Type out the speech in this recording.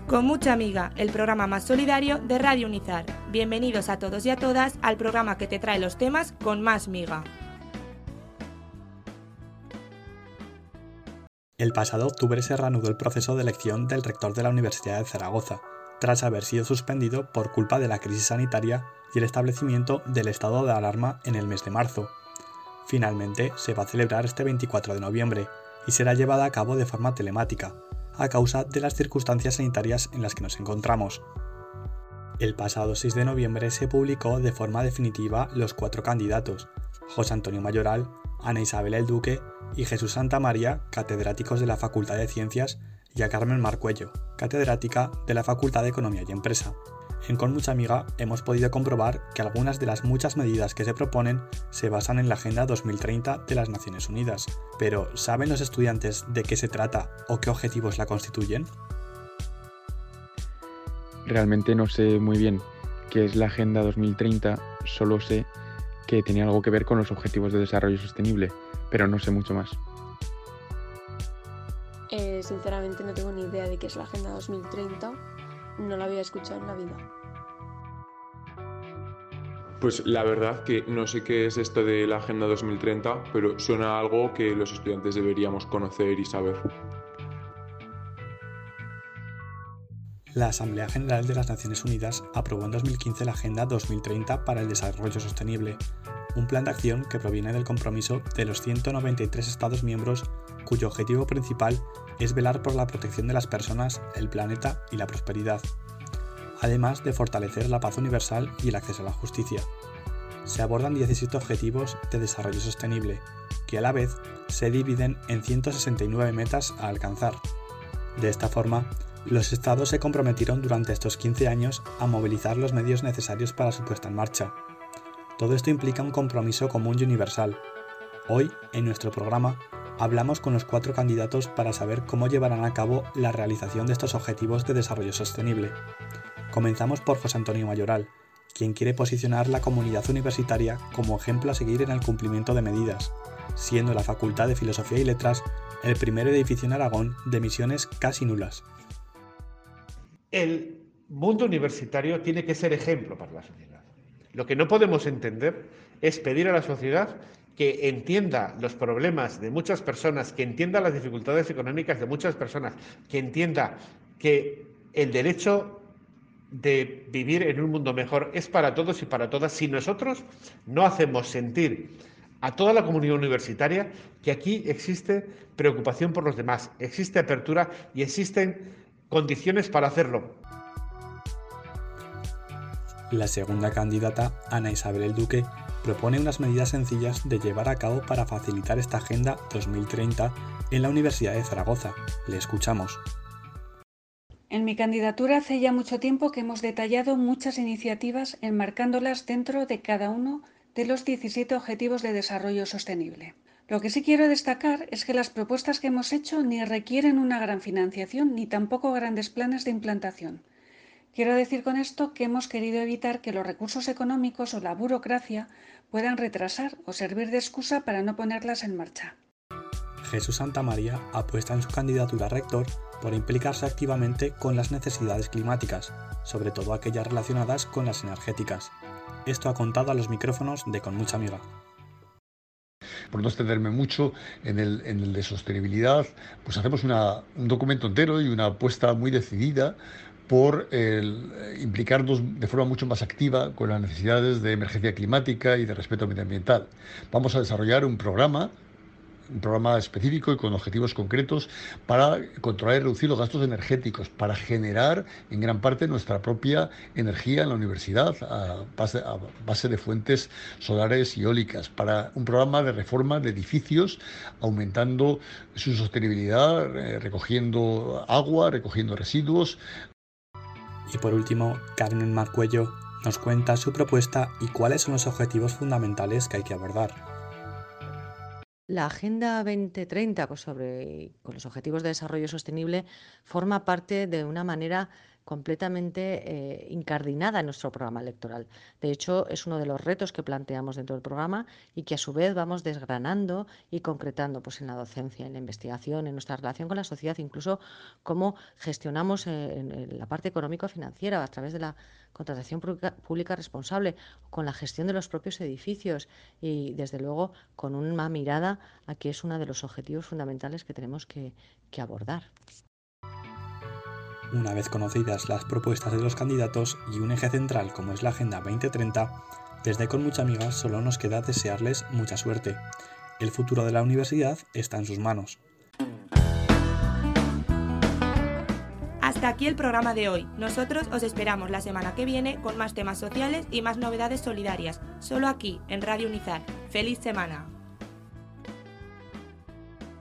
Con mucha amiga, el programa más solidario de Radio Unizar. Bienvenidos a todos y a todas al programa que te trae los temas con más miga. El pasado octubre se reanudó el proceso de elección del rector de la Universidad de Zaragoza, tras haber sido suspendido por culpa de la crisis sanitaria y el establecimiento del estado de alarma en el mes de marzo. Finalmente, se va a celebrar este 24 de noviembre y será llevada a cabo de forma telemática, a causa de las circunstancias sanitarias en las que nos encontramos. El pasado 6 de noviembre se publicó de forma definitiva los 4 candidatos: José Antonio Mayoral, Ana Isabel El Duque y Jesús Santamaría, catedráticos de la Facultad de Ciencias, y a Carmen Marcuello, catedrática de la Facultad de Economía y Empresa. En Con Mucha Amiga hemos podido comprobar que algunas de las muchas medidas que se proponen se basan en la Agenda 2030 de las Naciones Unidas. Pero, ¿saben los estudiantes de qué se trata o qué objetivos la constituyen? Realmente no sé muy bien qué es la Agenda 2030, solo sé que tenía algo que ver con los Objetivos de Desarrollo Sostenible, pero no sé mucho más. Sinceramente no tengo ni idea de qué es la Agenda 2030, no la había escuchado en la vida. Pues la verdad que no sé qué es esto de la Agenda 2030, pero suena a algo que los estudiantes deberíamos conocer y saber. La Asamblea General de las Naciones Unidas aprobó en 2015 la Agenda 2030 para el Desarrollo Sostenible, un plan de acción que proviene del compromiso de los 193 Estados miembros, cuyo objetivo principal es velar por la protección de las personas, el planeta y la prosperidad, además de fortalecer la paz universal y el acceso a la justicia. Se abordan 17 objetivos de desarrollo sostenible, que a la vez se dividen en 169 metas a alcanzar. De esta forma, los estados se comprometieron durante estos 15 años a movilizar los medios necesarios para su puesta en marcha. Todo esto implica un compromiso común y universal. Hoy, en nuestro programa, hablamos con los 4 candidatos para saber cómo llevarán a cabo la realización de estos objetivos de desarrollo sostenible. Comenzamos por José Antonio Mayoral, quien quiere posicionar la comunidad universitaria como ejemplo a seguir en el cumplimiento de medidas, siendo la Facultad de Filosofía y Letras el primer edificio en Aragón de emisiones casi nulas. El mundo universitario tiene que ser ejemplo para la sociedad. Lo que no podemos entender es pedir a la sociedad que entienda los problemas de muchas personas, que entienda las dificultades económicas de muchas personas, que entienda que el derecho de vivir en un mundo mejor es para todos y para todas, si nosotros no hacemos sentir a toda la comunidad universitaria que aquí existe preocupación por los demás, existe apertura y existen condiciones para hacerlo. La segunda candidata, Ana Isabel El Duque, propone unas medidas sencillas de llevar a cabo para facilitar esta Agenda 2030 en la Universidad de Zaragoza. Le escuchamos. En mi candidatura hace ya mucho tiempo que hemos detallado muchas iniciativas enmarcándolas dentro de cada uno de los 17 Objetivos de Desarrollo Sostenible. Lo que sí quiero destacar es que las propuestas que hemos hecho ni requieren una gran financiación ni tampoco grandes planes de implantación. Quiero decir con esto que hemos querido evitar que los recursos económicos o la burocracia puedan retrasar o servir de excusa para no ponerlas en marcha. Jesús Santamaría apuesta en su candidatura a rector por implicarse activamente con las necesidades climáticas, sobre todo aquellas relacionadas con las energéticas. Esto ha contado a los micrófonos de Con Mucha Amiga. Por no extenderme mucho en el de sostenibilidad, pues hacemos un documento entero y una apuesta muy decidida por implicarnos de forma mucho más activa con las necesidades de emergencia climática y de respeto medioambiental. Vamos a desarrollar un programa específico y con objetivos concretos para controlar y reducir los gastos energéticos, para generar en gran parte nuestra propia energía en la universidad a base de fuentes solares y eólicas, para un programa de reforma de edificios, aumentando su sostenibilidad, recogiendo agua, recogiendo residuos. Y por último, Carmen Marcuello nos cuenta su propuesta y cuáles son los objetivos fundamentales que hay que abordar. La Agenda 2030, con los Objetivos de Desarrollo Sostenible, forma parte de una manera completamente incardinada en nuestro programa electoral. De hecho, es uno de los retos que planteamos dentro del programa y que a su vez vamos desgranando y concretando pues, en la docencia, en la investigación, en nuestra relación con la sociedad, incluso cómo gestionamos en la parte económico-financiera a través de la contratación pública responsable, con la gestión de los propios edificios y, desde luego, con una mirada a que es uno de los objetivos fundamentales que tenemos que abordar. Una vez conocidas las propuestas de los candidatos y un eje central como es la Agenda 2030, desde Con Mucha Miga solo nos queda desearles mucha suerte. El futuro de la universidad está en sus manos. Hasta aquí el programa de hoy. Nosotros os esperamos la semana que viene con más temas sociales y más novedades solidarias, solo aquí en Radio Unizar. ¡Feliz semana!